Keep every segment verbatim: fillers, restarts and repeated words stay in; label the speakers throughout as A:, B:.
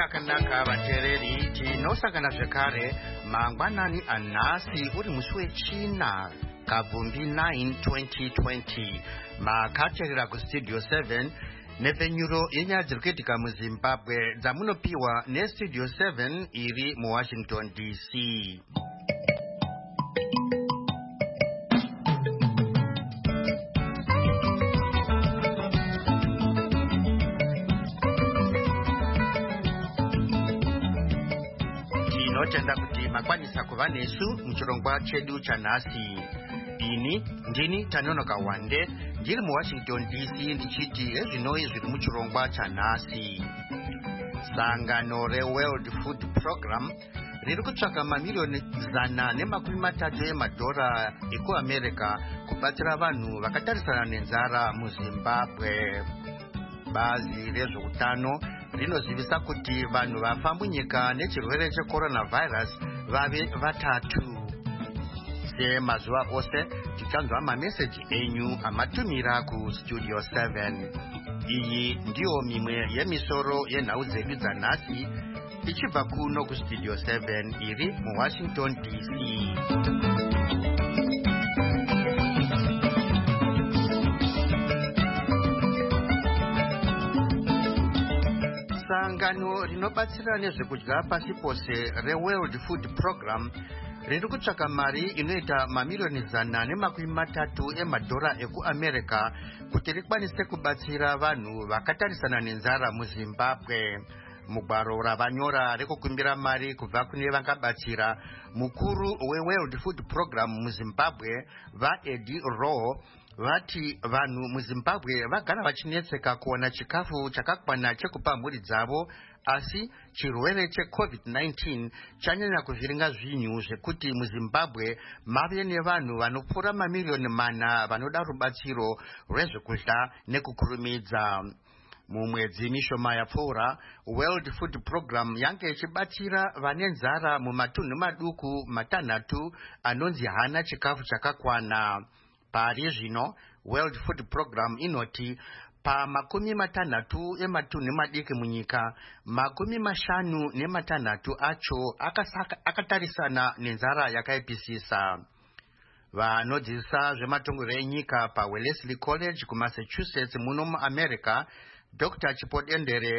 A: Takanaka vatereri tinosangana zvekare mangwanani anhasi uri musi wechina kabvumbi nine twenty twenty makateerera kustudio seven nepfenyuro yenyaya dziri kuitika muzimbabwe dzamunopiwa nestudio seven iri muwashington D C. Tinotenda kuti makwanisa kuva nesu muchirongwa chedu chanhasi. Ini ndini Tanonoka Wande ndiri muwashington D C ndichiti ezvinoi zviri muchirongwa chanhasi. Sangano reWorld Food Program riri kutsvaka mamiliyoni zana nemakumi matatu emadhora ekuamerica kubatsira vanhu vakatarisana nenzara muzimbabwe. Bazi rezveutano rinozivisa kuti vanhu vafa munyika nechirwere checoronavirus vave vatatu. Semazuva ose tichanzwa mameseji enyu amatumira kustudio seven. Iyi ndiyo mimwe yemisoro yenhau dzedu dzanhasi ichibva kuno kustudio seven iri muwashington D C. Sangano rinobatsira nezvekudya pasi pose reWorld Food Program riri kutsvaka mari inoita mamiliyoni zana nemakumi matatu emadhora ekuamerica kuti rikwanise kubatsira vanhu vakatarisana nenzara muzimbabwe. Mugwaro ravanyora rekukumbira mari kubva kune vangabatsira mukuru weWorld Food Program muzimbabwe vaEddie Rowe vati vanhu muzimbabwe vagara vachinetseka kuwana chikafu chakakwana chekupa mhuri dzavo, asi chirwere checovid nineteen chanyanya kuvhiringa zvinhu zvekuti muzimbabwe mave nevanhu vanopfuura mamiliyoni mana vanoda rubatsiro rwezvekudya nekukurumidza. Mumwedzi mishoma yapfuura World Food Program yange ichibatsira vane nzara mumatunhu maduku matanhatu anonzi hana chikafu chakakwana. Pari zvino World Food Program inoti pamakumi matanhatu ematunhu madiki munyika, makumi mashanu nematanhatu acho akatarisana nenzara yakaipisisa. Vanodzidzisa zvematongero enyika paWellesley College kuMassachusetts muno muAmerica, Doctor Chipodendere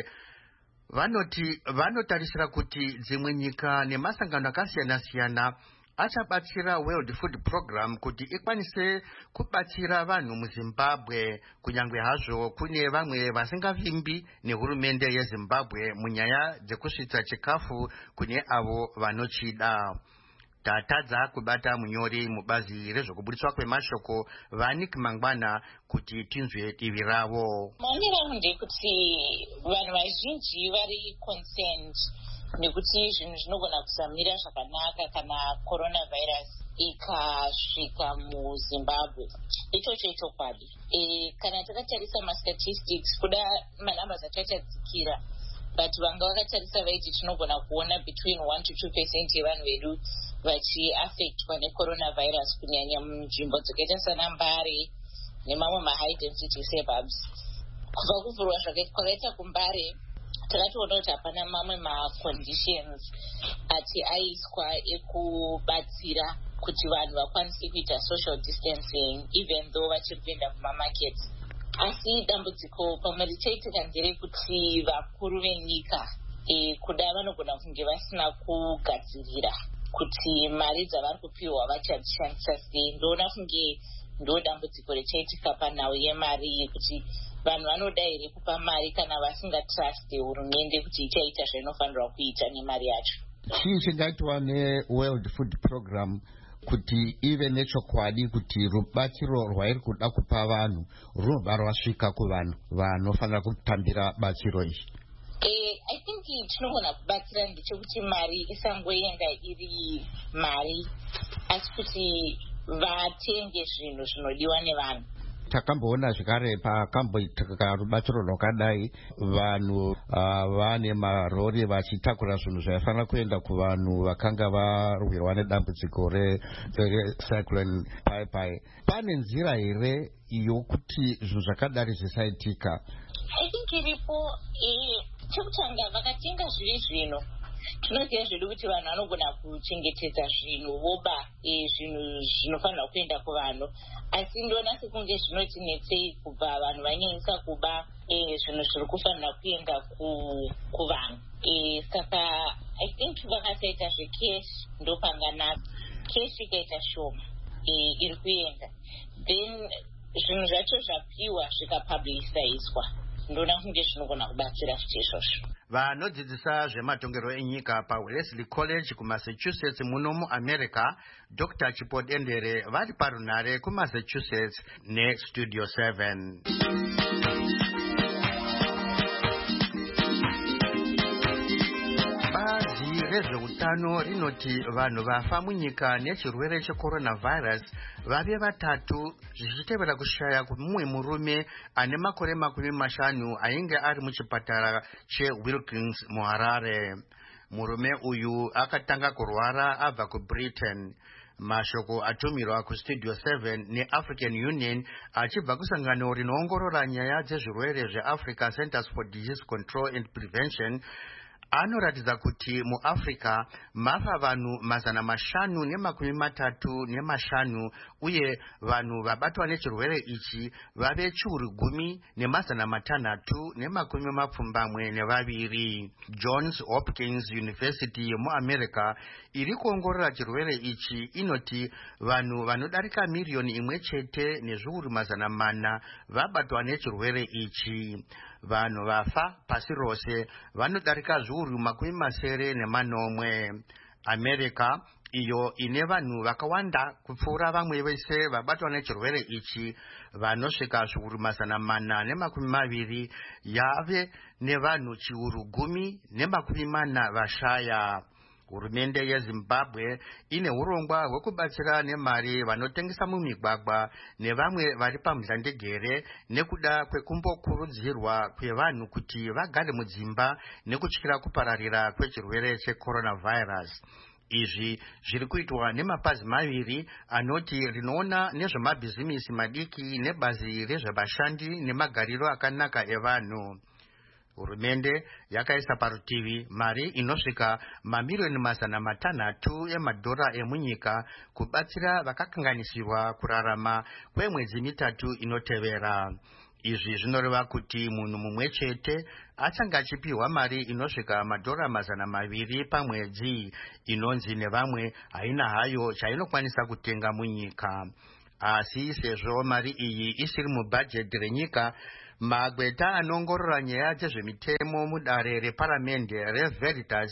A: vanoti vanotarisira kuti dzimwe nyika nemasangano akasiyana-siyana achabatsira World Food Program kuti ikwanise kubatsira vanhu muZimbabwe, kunyangwe hazvo kune vamwe vasingavimbi nehurumende yeZimbabwe munyaya dzekusvitsa chikafu kune avo vanochida. Tatadza kubata munyori mubazi rezvekubudiswa kwemashoko Vanik Mangwana kuti tinzwe divi ravo.
B: Maonero ndekuti vanhu vazhinji vari concerned nekuti zvinhu zvinogona kusamira zvakanaka kana coronavirus ikasvika muZimbabwe. Ichocho chokwadi. E, kana takatarisa mastatistics kuda manambers atachadzikira, but vanga vakatarisa vaiti tinogona kuona between one to two percent yevanhu vedu vachiaffectwa necoronavirus kunyanya munzvimbo dzakaita sana Mbare nemamwe mahigh density suburbs. Kubva kuvhurwa kwakaita kuMbare takatoona kuti hapana mamwe maconditions ati aiswa ekubatsira kuti vanhu vakwanise kuita social distancing even though vachiri kuenda kumamarket. Asi dambudziko pamwe richaitika nderekuti vakuru venyika e, kuda vanogona kunge vasina kugadzirira kuti mari dzavari kupiwa vachadzishandisa sei. Ndoona kunge ndo dambudziko richaitika panhau yemari yekuti vanhu vanoda here kupa mari kana vasingatrust hurumende kuti ichaita zvainofanirwa kuita nemari yacho.
A: Chii chingaitwa neWorld Food Program kuti ive nechokwadi kuti rubatsiro rwairi kuda kupa vanhu runobva rwasvika kuvanhu vanofanira kutambira batsiro iri?
B: Eh, I think tinogona kubatsira ndechekuti mari isangoenda iri mari, asi kuti vatenge zvinhu zvinodiwa nevanhu.
A: takamboona zvekare pakamboitika rubatiro rwakadai vanhu vane marori vachitakura zvinhu zvaifanira kuenda kuvanhu vakanga varwirwa nedambudziko recyclone Pai-Pai. Pane nzira here yokuti zvinhu zvakadari zvisaitika?
B: I think iripo. Chekutanga vakatenga zviri zvino tinoziva zvedu kuti vanhu vanogona kuchengetedza zvinhu voba zvinhu zvinofanira kuenda kuvanhu, asi ndoona sekunge zvinotinetsei kubva vanhu vanyanyisa kuba zvinhu zviri kufanira kuenda kuvanhu. Saka I think vakasaita zvekeshi ndopanganaka. Keshi ikaita shoma iri kuenda, then zvinhu zvacho zvapiwa zvikapublicizwa, ndoona kunge zvinogona kubatsira futi izvozvo.
A: Vanodzidzisa zvematongero enyika paWellesley College kuMassachusetts muno muAmerica, Doctor Chipod Endere vari parunare kuMassachusetts neStudio seven. Bazi rezveutano rinoti vanhu vafa munyika nechirwere checoronavirus vave vatatu, zvichitevera kushaya kumumwe murume ane makore makumi mashanu ainge ari muchipatara cheWilkins muHarare. Murume uyu akatanga kurwara abva kuBritain. Mashoko atumirwa kuStudio seven neAfrican Union achibva kusangano rinoongorora nyaya dzezvirwere zveAfrica Centers for Disease Control and Prevention anoratidza kuti muAfrica mafa vanhu mazana mashanu nemakumi matatu nemashanu, uye vanhu vabatwa nechirwere ichi vave chiuru gumi nemazana matanhatu nemakumi mapfumbamwe nevaviri. Johns Hopkins University yemuAmerica iri kuongorora chirwere ichi inoti vanhu vanodarika miriyoni imwe chete nezviuru mazana mana vabatwa nechirwere ichi. Vanhu vafa pasi rose vanodarika zviuru makumi masere nemanomwe. America iyo ine vanhu vakawanda kupfuura vamwe vese vabatwa nechirwere ichi vanosvika zviuru mazana mana nemakumi maviri yave nevanhu chiuru gumi nemakumi mana vashaya. Hurumende yeZimbabwe ine urongwa hwekubatsira nemari vanotengesa mumigwagwa nevamwe vari pamhlandegere nekuda kwekumbokurudzirwa kwevanhu kuti vagare mudzimba nekutyira kupararira kwechirwere checoronavirus. Izvi zviri kuitwa nemapazi maviri anoti rinoona nezvemabhizimisi madiki nebazi rezvevashandi nemagariro akanaka evanhu. Hurumende yakaisa parutivi mari inosvika mamiliyoni mazana matanhatu emadhora emunyika kubatsira vakakanganisirwa kurarama kwemwedzi mitatu inotevera. Izvi zvinoreva kuti munhu mumwe chete achanga achipiwa mari inosvika madhora mazana maviri pamwedzi, inonzi nevamwe haina hayo chainokwanisa kutenga munyika. Asi sezvo mari iyi isiri mubhajeti renyika, magweta anongorora nyaya dzezvemitemo mudare reparamende reVeritas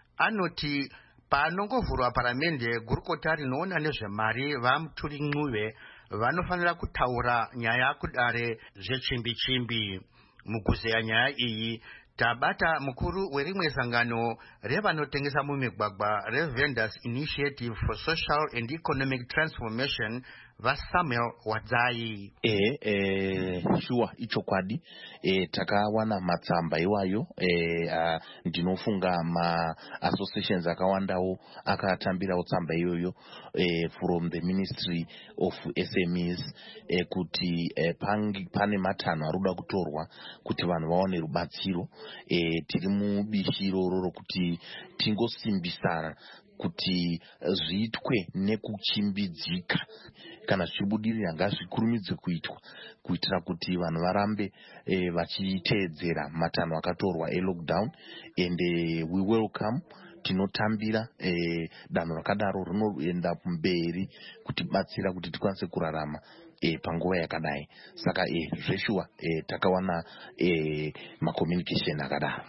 A: anoti panongovhurwa paramende, gurukota rinoona nezvemari vaMuturi Ncube vanofanira kutaura nyaya kudare zvechimbi-chimbi. Mukuzeya nyaya iyi tabata mukuru werimwe sangano revanotengesa mumigwagwa reVendors Initiative for Social and Economic Transformation vaSamuel Wadzai.
C: Eh, eh, sure, ichokwadi. Eh, takawana matsamba iwayo. Eh, uh, ndinofunga ma associations akawandawo akatambirawo tsamba iyoyo eh, from the Ministry of S M Es eh, kuti eh, pangi, pane matanho aruda kutorwa kuti vanhu vaone rubatsiro. Eh, tiri mubishiro roro kuti tingosimbisana kuti zviitwe nekuchimbidzika, kana zvichibudirira ngazvikurumidze kuitwa kuitira kuti vanhu varambe eh, vachiteedzera matanho akatorwa elockdown. And eh, we welcome, tinotambira eh, danho rakadaro rinoenda mberi kutibatsira kuti tikwanise kurarama eh, panguva yakadai. Saka eh, zveshuwa eh, takawana eh, macommunication akadaro.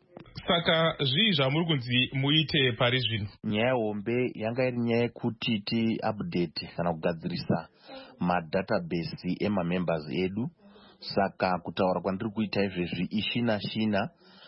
D: Saka zvii zvamuri kunzi muite pari zvino?
C: Nyaya hombe yanga iri nyaya yekuti ti update kana kugadzirisa madatabase emamembers edu. Saka kutaura kwandiri kuita izvezvi ishina shina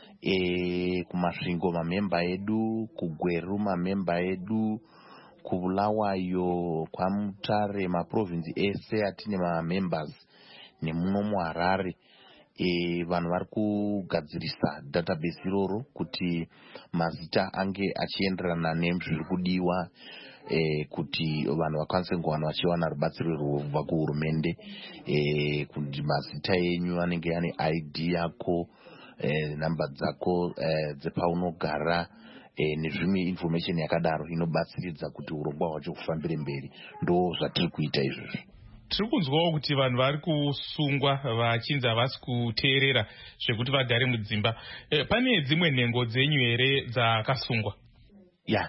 C: e, kumasvingo mamemba edu, kuGweru mamemba edu, kuBulawayo, kwaMutare, maprovinsi ese atine mamembers nemuno muHarare e, vanhu vari kugadzirisa database iroro kuti mazita ange achienderana nezviri kudiwa e, kuti vanhu vakwanise kuwana vachiwana rubatsiro rwobva kuhurumende e, kuti mazita enyu anenge ane I D yako e, namba dzako e, dzepaunogara e, nezvimwe information yakadaro inobatsiridza kuti urongwa hwacho hufambire mberi. Ndo zvatiri kuita izvozvo.
D: Tiri kunzwawo kuti vanhu vari kusungwa vachinzi havasi kuteerera zvekuti vagare mudzimba. E, pane dzimwe nhengo dzenyu here dzakasungwa?
C: Ya,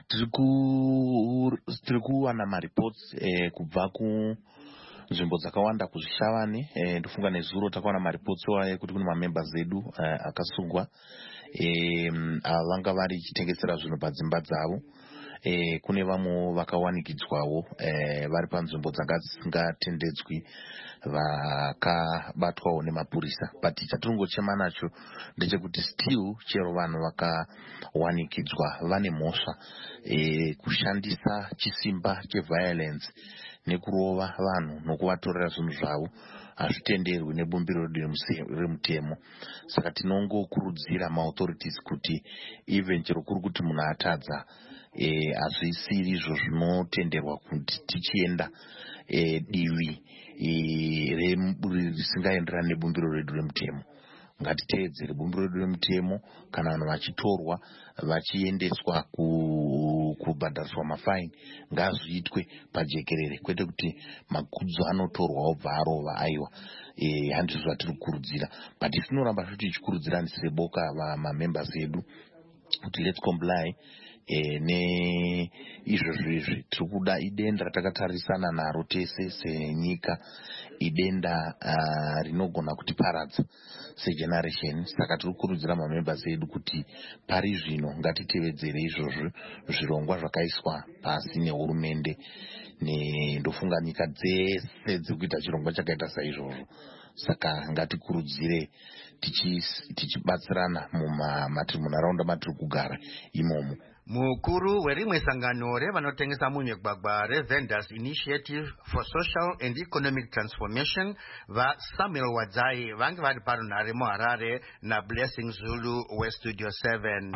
C: tiri kuwana maripots eh, kubva kunzvimbo dzakawanda kuzvishavani. Eh, ndofunga nezuro takawana maripots ekuti kune mamembers edu eh, akasungwa eh, vanga vari chitengesera zvinhu padzimba dzavo. E, kune vamwe vakawanikidzwawo e, vari panzvimbo dzanga dzisingatendedzwi vakabatwawo nemapurisa. But chatiringochema nacho ndechekuti still chero vanhu vakawanikidzwa vane mhosva e, kushandisa chisimba cheviolence nekurova vanhu nokuvatorera zvinhu zvavo hazvitenderwi nebumbiro remutemo. Saka tinongokurudzira maauthorities kuti even chero kuri kuti munhu atadza E, hazvisiri izvo zvinotenderwa kuti tichienda e, divi e, risingaenderani nebumbiro redu remutemo. Ngatiteedzere bumbiro redu remutemo. Kana vanhu vachitorwa vachiendeswa kubhadhariswa mafaini ngazviitwe pajekerere, kwete kuti makudzo anotorwa obva arova. Aiwa, e, handizvo zvatiri kukurudzira, but tinoramba zvo tichikurudzira ndisire boka vamamembers edu kuti let's comply E, ne izvozvo izvi tiri kuda idenda ratakatarisana naro tese senyika, idenda uh, rinogona kutiparadza segeneration. Saka tiri kukurudzira mamembers edu kuti pari zvino ngatitevedzere izvozvo zvirongwa zvakaiswa pasi nehurumende. Ndofunga nyika dzese dziri kuita chirongwa chakaita saizvozvo. Saka ngatikurudzire tichibatsirana munharaunda matiri kugara imomo.
A: Mukuru werimwe sangano revanotengesa munyegwagwa reVendors Initiative for Social and Economic Transformation vaSamuel Wadzai vange vari parunhare muHarare naBlessing Zulu weStudio seven.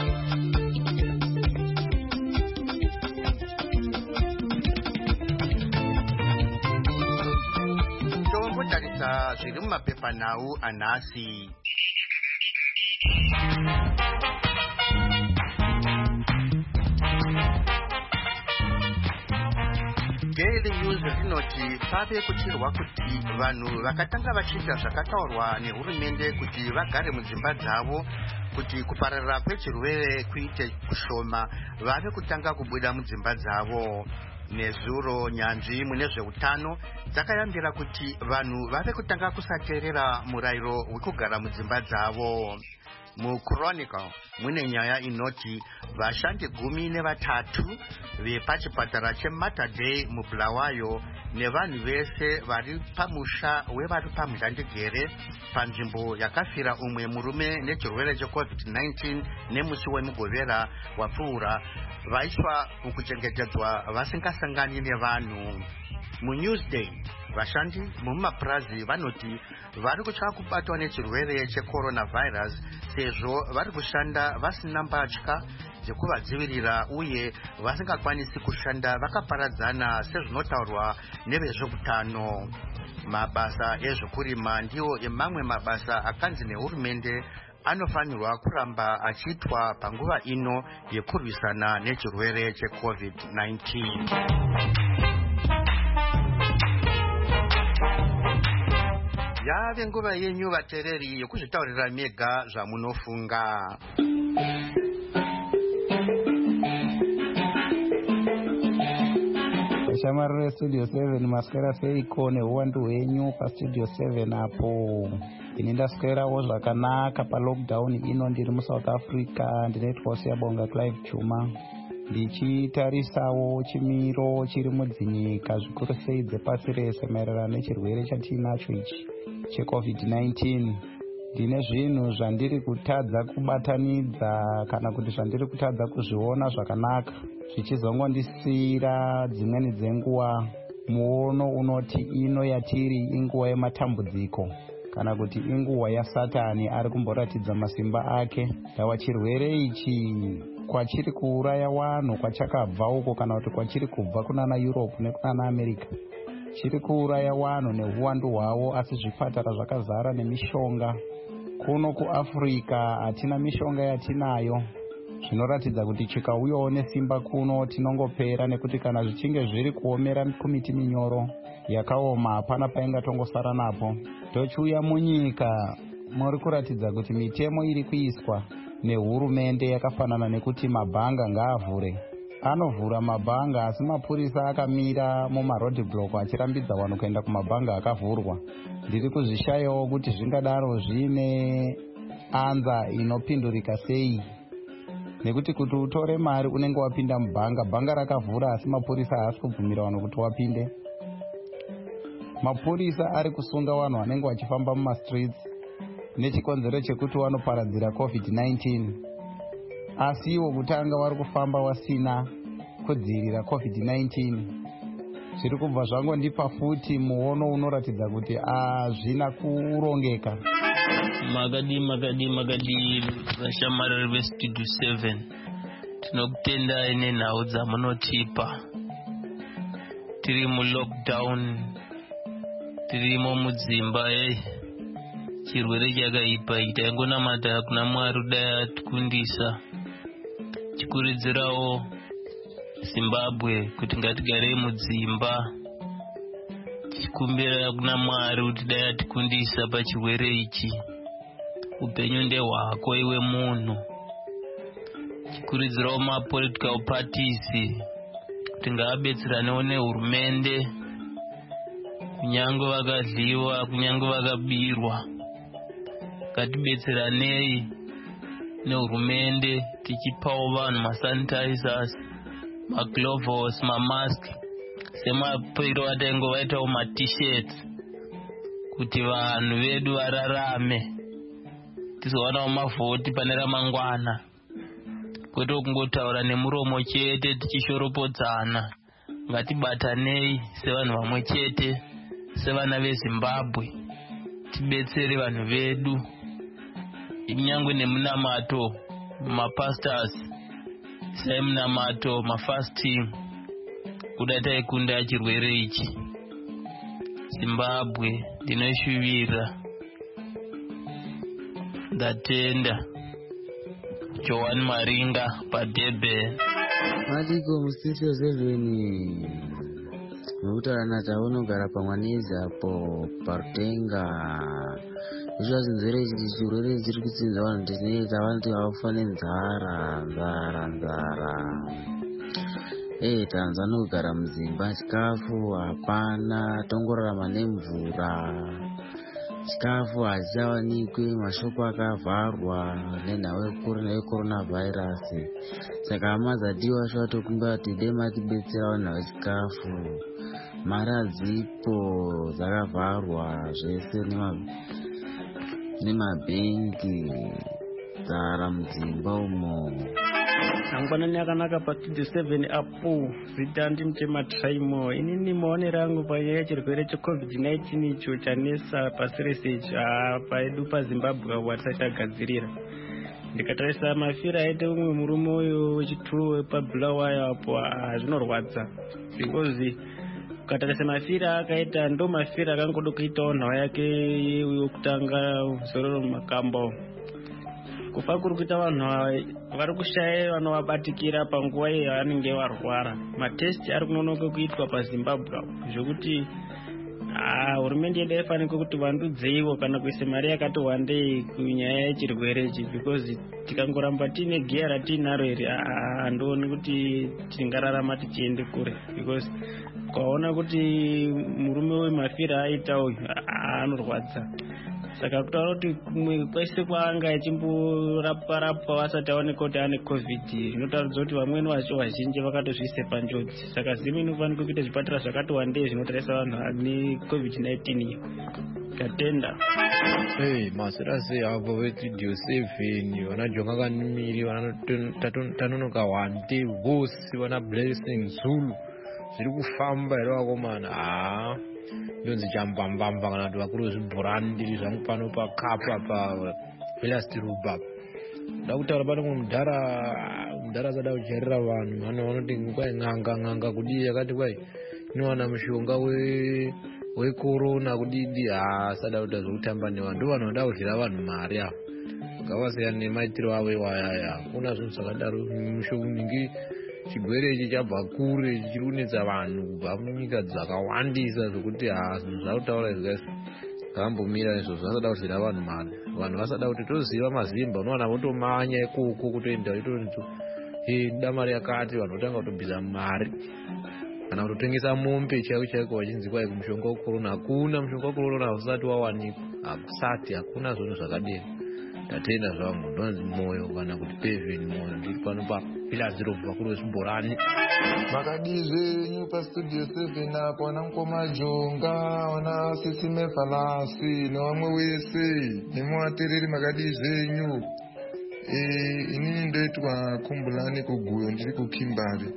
A: Tombotarisa zviri mumapepanhau anhasi. Daily News rinoti pave kuchirwa kuti vanhu vakatanga vachiita zvakataurwa nehurumende kuti vagare mudzimba dzavo kuti kupararira kwechirwere kuite kushoma vave kutanga kubuda mudzimba dzavo. Nezuro nyanzvi mune zveutano dzakayambira kuti vanhu vave kutanga kusateerera murayiro wekugara mudzimba dzavo. MuChronicle mune nyaya inoti vashandi gumi nevatatu vepachipatara cheMater Dei muBulawayo nevanhu vese vari pamusha wevari pamuzhandegere panzvimbo yakafira umwe murume nechirwere checovid nineteen nemusi wemugovera wapfuura vaiswa mukuchengetedzwa vasingasangani nevanhu. MuNewsday vashandi mumapurazi vanoti vari kutya kubatwa nechirwere checoronavirus sezvo vari kushanda vasina mbatya dzekuvadzivirira uye vasingakwanisi kushanda vakaparadzana sezvinotaurwa nevezveutano. Mabasa ezvekurima ndiwo emamwe mabasa akanzi nehurumende anofanirwa kuramba achiitwa panguva ino yekurwisana nechirwere checovid nineteen. Yave nguva yenyu vateereri yekuzvitaurira mega zvamunofunga.
E: Shamari reStudio seven maswera seiko neuwandu hwenyu paStudio seven apo. Ini ndaswerawo zvakanaka palockdown ino ndiri muSouth Africa. Ndinoitwa Siyabonga Clive Chuma ndichitarisawo chimiro chiri mudzinyika zvikuru sei dzepasi rese maererano nechirwere chatinacho ichi checovid nineteen. Ndine zvinhu zvandiri kutadza kubatanidza kana kuti zvandiri kutadza kuzviona zvakanaka zvichizongondisira dzimweni dzenguwa muono unoti ino yatiri inguva yematambudziko kana kuti inguva yasatani ari kumboratidza masimba ake. Ndava chirwere ichi kwachiri kuuraya vanhu kwachakabva uko kana kuti kwachiri kubva kunana Europe nekunana America chiri kuuraya vanhu neuwandu hwavo, asi zvipatara zvakazara nemishonga. Kuno kuAfrica hatina mishonga yatinayo, zvinoratidza kuti chikauyawo nesimba kuno tinongopera, nekuti kana zvichinge zviri kuomera kumiti minyoro yakaoma hapana paingatongosara napo. Tochiuya munyika muri kuratidza kuti mitemo iri kuiswa nehurumende yakafanana nekuti mabhanga ngaavhure. Anovhura mabhanga asi mapurisa akamira mumaroadblock achirambidza vanhu kuenda kumabhanga akavhurwa. Ndiri kuzvishayawo kuti zvingadaro zvine anza inopindurika sei, nekuti kuti utore mari unenge wapinda mubhanga, bhanga rakavhura asi mapurisa haasi kubvumira vanhu kuti wapinde. Mapurisa ari kusunga vanhu vanenge vachifamba mumastreets nechikonzero chekuti vanoparadzira covid nineteen, asi iwo kutanga vari kufamba wasina kudzivirira covid nineteen. Zviri kubva zvangondipa futi muono unoratidza kuti hazvina kurongeka.
F: Magadi magadi magadi vashamarari vestudio seven, tinokutendai nenhau dzamunotipa. Tiri mulockdown, tirimo mudzimba ye chirwere chakaipa ita yangonamata kuna Mwari kudai atikundisa. Chikurudzirawo Zimbabwe kuti ngatigarei mudzimba, tichikumbira kuna Mwari kuti dai atikundisa pachirwere ichi. Upenyu ndehwako iwe munhu. Chikurudzirawo mapolitical parties kuti ngaabetseranewo nehurumende, kunyange vakadliwa kunyange vakabirwa. Ngatibetseranei nehurumende tichipawo vanhu masanitizers, maglovos, mamask, semapeiro ataingo vaitawo matishirts kuti vanhu vedu vararame, tizowanawo mavhoti pane ramangwana, kwete kungotaura nemuromo chete tichishoropodzana. Ngatibatanei sevanhu vamwe chete, sevana veZimbabwe, tibetsere vanhu vedu. Inyange nemunamato, mapastors, sai munamato, mafasting, kuda taikunda chirwere ichi. Zimbabwe ndinoshuvira, ndatenda. Joan Maringa paDurban.
G: Madiko mustudio seven mekutaurana taunogara pamwanezi apo parutenga. Izvo zinzere chirwere chiri kutsinza vanhu ndinoita vanoti havafa nenzara nzara nzara. Eh, tanzania kugara mudzimba, chikafu hapana, tongorarama nemvura. Chikafu hachichawanikwi, mashopu akavharwa nenhau yecoronavirus. Saka hama dzatiwa zvatokumbira kuti dai matibetsera vanhu vechikafu. Mari hadzipo, dzakavharwa zvese nemabhengi, dzara mudzimba umo.
H: Angwanani akanaka pastudio seven apo zitandi mtema traimo. Inini maonero angu panyaya chirwere checovid nineteen icho chanesa pasi rese ichi paedu paZimbabwe watisati tagadzirira. Ndikatarisa mafira aite umwe murume uyo wechituru pabulawayo apo zvinorwadza, because ukatarisa mafira akaita ndo mafira akangoda kuitawo nhau yake yekutanga zororo mumakambo. Kufa kuri kuita vanhu vari kushaya vanovabatikira panguva yavanenge varwara. Matesti ari kunonoka kuitwa paZimbabwe zvokuti hurumende yedu yaifanira kuti vandudzeiwo kana kuisa mari yakati wandei kunyaya yechirwere ichi, because tikangoramba tiine giya ratinaro iri handioni kuti tingararama tichiende kure, because ukaona kuti murume wemafira aita uyu anorwadza. Saka kutaura kuti kumwe kwese kwaanga achimborapwa rapwa vasati aoneka kuti ane covid, zvinotaridza kuti vamweni vacho vazhinji vakatozviise panjodzi. Saka zimu inofanira kuita zvipatara zvakati wandei zvinotarisa vanhu ane covid nineteen iyo. Tatenda.
I: Hey, masira sei avo vestudio seven, vana Jonga Kanimiri, vana Tanonoka Wande, Vosi, vana Blessing Zulu. zviri kufamba here vakomana. haa ndonzi chambambamba kana kuti vakuru vezvibhorani ndiri zvangu pano pakapa pavelastirubab da kutaura pano mudhara mudhara asada kuchairira vanhu vano vanoti kwai n'anga n'anga kudii yakati kwai inowana mushonga wekorona kudidi. haa asada kuita zvokutamba nevanhu ndo vanhu vanoda kudyira vanhu mari avo vakavasiyana nemaitiro avo iwayaya. hakuna zvinhu zvakadaro. mushongi chigwere ichi chabva kure chiri kunetsa vanhu kubva munyika dzakawandisa zvokuti haa zvinhu zvakutaura izvikaizvo zvakambomira izvozvo. vasada kudyira vanhu mari. vanhu vasada kuti toziva mazimba unowana votomanya ikoko kutoenda itonzo nda mari yakati. vanhu votanga kutobvisa mari kana kutotengesa mombe chaiko chaiko vachinzi kwai mushonga wekorona. hakuna mushonga wekorona usati wawanikwa. hakusati hakuna zvinhu zvakadini. ndatenda zvangu ndonzi moyo kana kuti pevheni moyo ndiri pano papilaziro vakuru vezvibhorani.
J: makadii zvenyu pastudio seven apo wana mukoma jonga wana sisime falasi nevamwe wese nemuvatereri makadii zvenyu. inini ndoitwa kumbulani kuguyo ndiri kukimbari.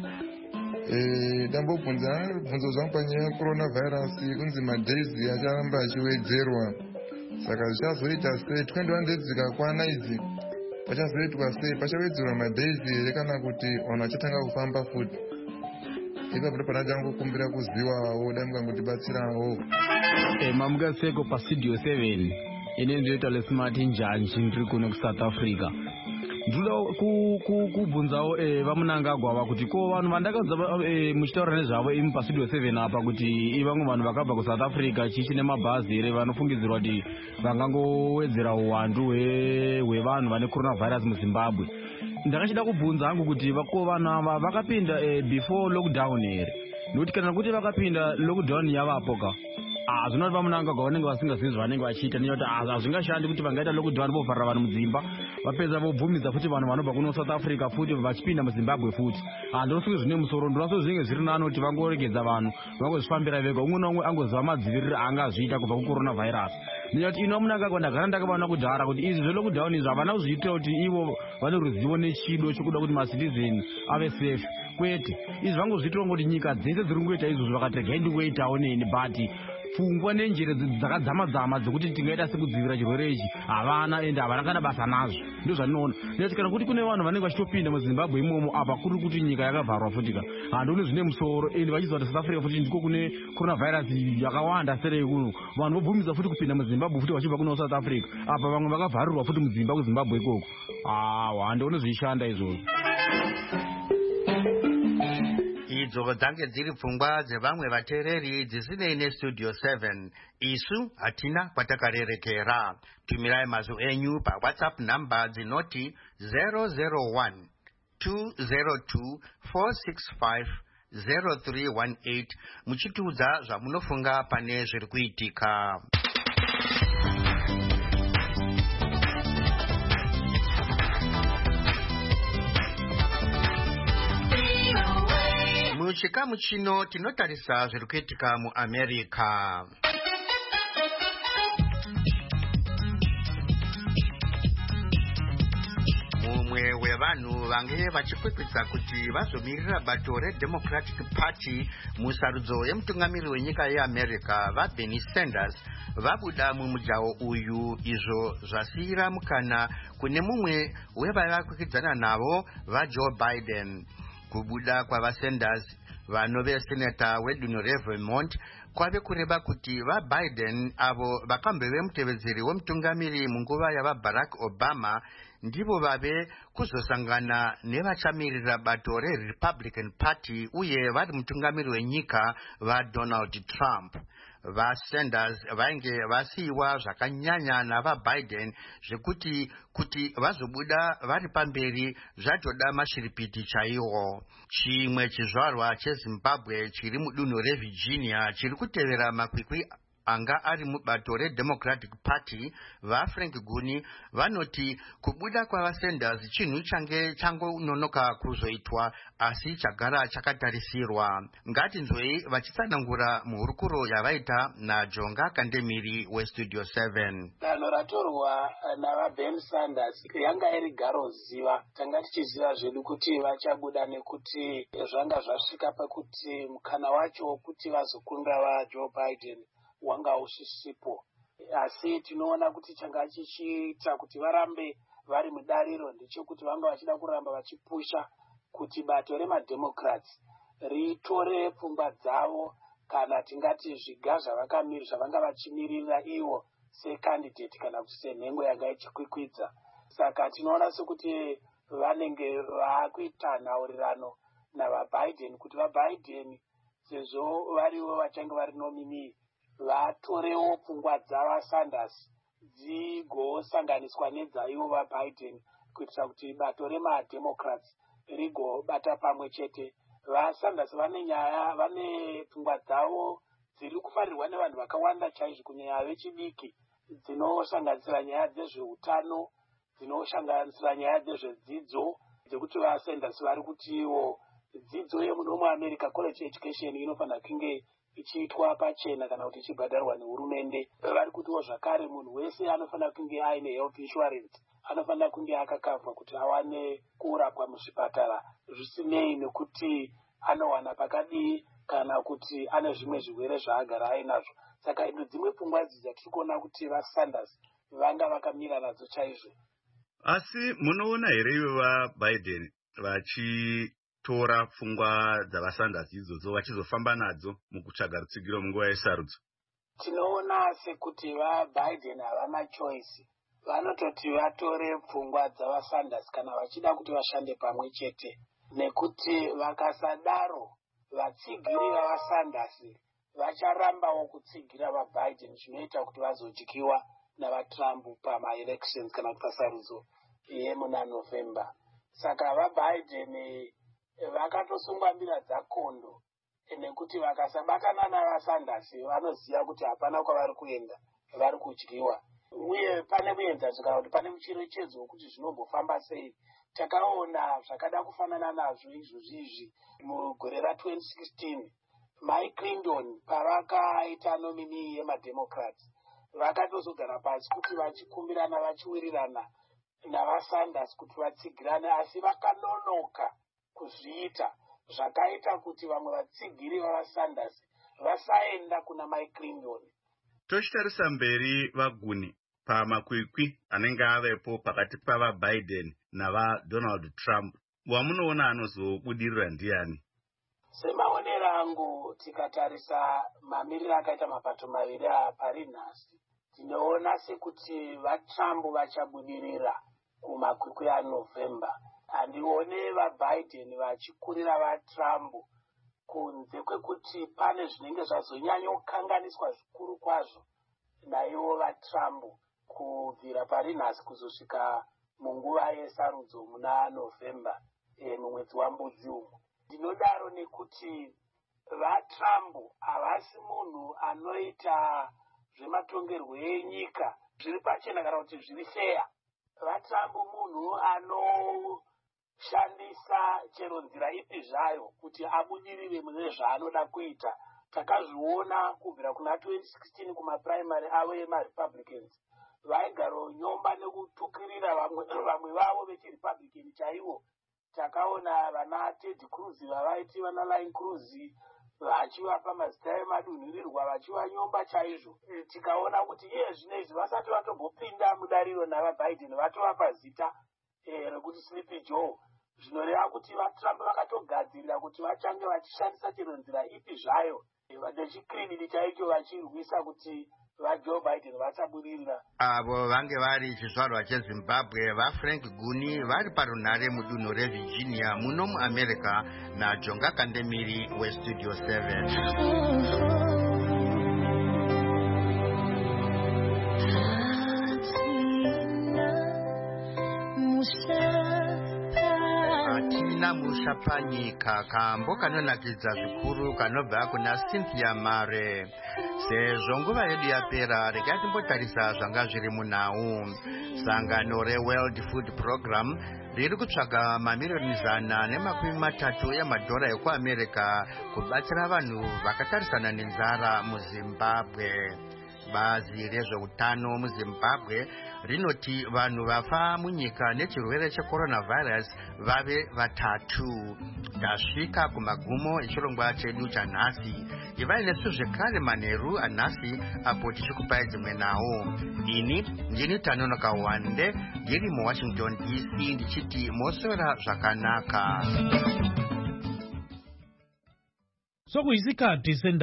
J: ndambobvunza bvunzo zvangu panyaya yecoronavirus kunzi madhezi acharamba achiwedzerwa saka zvichazoita sei twenty-one days dzikakwana idzi pachazoitwa sei pachawedzerwa madhezi here kana kuti vanhu vachatanga kufamba futi. ipapo ndo panachangokumbira kuzivawo dai mukangotibatsirawo.
E: mamukaseko pastudio seven ine ndoita lesmart njanji ndiri kuno kuSouth Africa. ndoda kubvunzawo vamunangagwa ava kuti ko vanhu vandakaudza muchitaura nezvavo imi pastudio seven apa kuti ivamwe vanhu vakabva kuSouth Africa chichi nemabhazi here vanofungidzirwa kuti vangangowedzera uwandu hwevanhu vane coronavirus muZimbabwe. ndakachida kubvunza hangu kuti ko vanhu ava vakapinda before lockdown here nokuti kana kuti vakapinda lockdown yavapo ka hazvinoti vamunangagwa vanenge vasingazivi zvavanenge vachiita nekuti hazvingashandi kuti vangaita lockdown vovharira vanhu mudzimba vapedza vobvumidza futi vanhu vanobva kuno South Africa futi vachipinda muZimbabwe futi. handinofunge zvine musoro ndinoso zvinenge zviri nani kuti vangoregedza vanhu vangozvifambira vega umwe naumwe angoziva madziviriro angazviita kubva kucoronavirus. nekuti ino munangagwa ndagara ndakavaona kudhara kuti izvi zvelockdown izvi havana kuzviitira kuti ivo vane ruzivo nechido chokuda kuti macitizen ave safe kwete. izvi vangozviitira ngoti nyika dzese dziri kungoita izvozvo vakati regai ndingoitawo neni but pfungwa nenjere dzakadzama-dzama dzekuti tingaita sekudzivirira chirwere ichi havana ende havana kana basa nazvo. ndo zvandinoona nekuti kana kuti kune vanhu vanenge vachitopinda muZimbabwe imomo apa kuri kuti nyika yakavharwa futika handioni zvine musoro ende vachiziva kuti South Africa futi ndiko kune coronavirus yakawanda serei kuno vanhu vobvumidza futi kupinda muZimbabwe futi vachibva kuno South Africa apa vamwe vakavharirwa futi mudzimba kuZimbabwe ikoko. hawa handioni zvichishanda izvozvo.
A: idzo dzange dziri pfungwa dzevamwe vateereri dzisinei nestudio seven. isu hatina kwatakarerekera. tumirai mazwi enyu pawhatsapp namba dzinoti zero zero one two zero two four six five zero three one eight muchitiudza zvamunofunga pane zviri kuitika. muchikamu chino tinotarisa zviri kuitika muAmerica. mumwe wevanhu vange vachikwikwidza kuti vazomirira bato reDemocratic Party musarudzo yemutungamiri wenyika yeAmerica vaBernie Sanders vabuda mumujaho uyu, izvo zvasiyira mukana kune mumwe wevaiva kwikwidzana navo vaJoe Biden. kubuda kwavaSanders vano vesenata wedunhu reVermont kwave kureva kuti vaBiden avo vakambove mutevedzeri wemutungamiri munguva yavaBarack Obama ndivo vave kuzosangana nevachamirira bato reRepublican Party uye vari mutungamiri wenyika vaDonald Trump. vaSanders vainge vasiyiwa zvakanyanya navaBiden zvekuti kuti vazobuda vari pamberi zvatoda mashiripiti chaiwo. chimwe chizvarwa cheZimbabwe chiri mudunhu reVirginia chiri kutevera makwikwi anga ari mubato reDemocratic Party vaFrank Guni vanoti kubuda kwavaSanders chinhu change changononoka kuzoitwa asi chagara chakatarisirwa. Ngatinzwei vachitsanangura muhurukuro yavaita naJonga Kandemiri weStudio seven.
K: Danho ratorwa navaBernie Sanders yanga iri garo ziva. Tanga tichiziva zvedu kuti vachabuda nekuti zvanga zvasvika pakuti mukana wacho kuti vazokunda vaJoe Biden wanga usisipo. Asi tinoona kuti changa chichiita kuti varambe vari mudariro ndechekuti vanga vachida kuramba vachipusha kuti bato remademocrats ritore pfungwa dzavo kana tingati zviga zvavakamiri zvavanga vachimirira ivo secandidate kana kuti senhengo yanga ichikwikwidza. Saka tinoona sekuti vanenge vakuita nhaurirano navaBiden kuti vaBiden sezvo varivo vachange vari nominee vatorewo pfungwa dzavaSanders dzigosanganiswa nedzaivo vaBiden kuitira kuti bato remademocrats rigobata pamwe chete. VaSanders vane nyaya vane pfungwa dzavo dziri kufarirwa nevanhu vakawanda chaizvo kunyanya vechidiki dzinosanganisira nyaya dzezveutano, dzinosanganisira nyaya dzezvedzidzo dzekuti vaSanders vari kutiwo dzidzo yemuno muAmerica college education inofanira kunge ichiitwa pachena kana kuti ichibhadharwa nehurumende. Vari kutiwo zvakare munhu wese anofanira kunge aine health insurance, anofanira kunge akakavhwa kuti awane kurapwa muzvipatara zvisinei nekuti anowana pakadii kana kuti ane zvimwe zvirwere zvaagara ainazvo. Saka idzo dzimwe pfungwa idzi dzatiri kuona kuti vaSanders vanga vakamira nadzo chaizvo.
L: Asi munoona here iwe vaBiden vachitora pfungwa dzavaSanders idzodzo vachizofamba nadzo mukutsvaga rutsigiro munguva yesarudzo?
K: Tinoona sekuti vaBiden havana choice. Vanototi vatore pfungwa dzavaSanders kana vachida kuti vashande pamwe chete, nekuti vakasadaro vatsigiri vavaSanders vacharambawo kutsigira vaBiden zvinoita kuti vazodyiwa navaTrump pamaelections kana kuti pasarudzo yemuna November. Saka vaBiden vakatosungwa mbira dzakondo nekuti vakasabatana navaSanders vanoziva kuti hapana kwavari kuenda, vari kudyiwa. Uye pane muenzaniso kana kuti pane mucherechedzo wekuti zvinombofamba sei. Takaona zvakada kufanana nazvo izvozvizvi mugore ra twenty sixteen Mike Clinton pavakaita nominee yemademocrats vakatozogara pasi kuti vachikumbirana vachiwirirana navaSanders kuti vatsigirane, asi vakanonoka kuzviita zvakaita kuti vamwe vatsigiri vavaSanders vasaenda kuna Mike Clinton.
L: Tochitarisa mberi vaguni pamakwikwi anenge avepo pakati pavaBiden navaDonald Trump, wamunoona anozobudirira ndiani?
K: Semaonero angu tikatarisa mamiriro akaita mapato maviri apari nhasi, tinoona sekuti vaTrump vachabudirira kumakwikwi aNovember. Handione vaBiden vachikurira vaTrump kunze kwekuti pane zvinenge zvazonyanyokanganiswa zvikuru kwazvo naivo vaTrump kubvira pari nhasi kuzosvika munguva yesarudzo muna November e, mumwedzi wambudzi umu. Ndinodaro nekuti vaTrump havasi munhu anoita zvematongerwo enyika zviri pachena kana kuti zviri fair. VaTrump munhu anoshandisa chero nzira ipi zvayo kuti abudirire mune zvaanoda kuita. Takazviona kubvira kuna twenty sixteen kumaprimary avo emaRepublicans vaigaro nyomba nekutukirira vamwe vamwe vavo vechiRepublican chaivo. Takaona vana Ted Cruz vavaiti vana Line Cruz vachivapa mazita emadunhurirwa vachivanyomba chaizvo. Tikaona kuti iye zvinezvi vasati vatombopinda mudariro navaBiden vatovapa zita rekuti Sleepy Joe. Zvinoreva kuti vaTrump vakatogadzirira kuti vachange vachishandisa chero nzira ipi zvayo nechikrinini chaicho vachirwisa kuti vaJoe Biden vachabudirira.
A: Avo vange vari chizvarwa cheZimbabwe vaFrank Guni vari parunhare mudunhu reVirginia muno muAmerica naJonga Kandemiri weStudio seven. Hatina mushapanyika kambo kanonakidza zvikuru kanobva kuna Cynthia Mare. Sezvo nguva yedu yapera, regai timbotarisa zvanga zviri munhau. Sangano reWorld Food Program riri kutsvaga mamiliyoni zana nemakumi matatu emadhora ekuamerica kubatsira vanhu vakatarisana nenzara muZimbabwe. Bazi rezveutano muZimbabwe rinoti vanhu vafa munyika nechirwere checoronavirus vave vatatu. Tasvika kumagumo echirongwa chedu chanhasi. Ivai nesu zvekare manheru anhasi apo tichikupai dzimwe nhau. Ini ndini Tanonoka Wande ndiri muWashington D C ndichiti moswera zvakanaka.
M: Sokuyisikhathi sendaba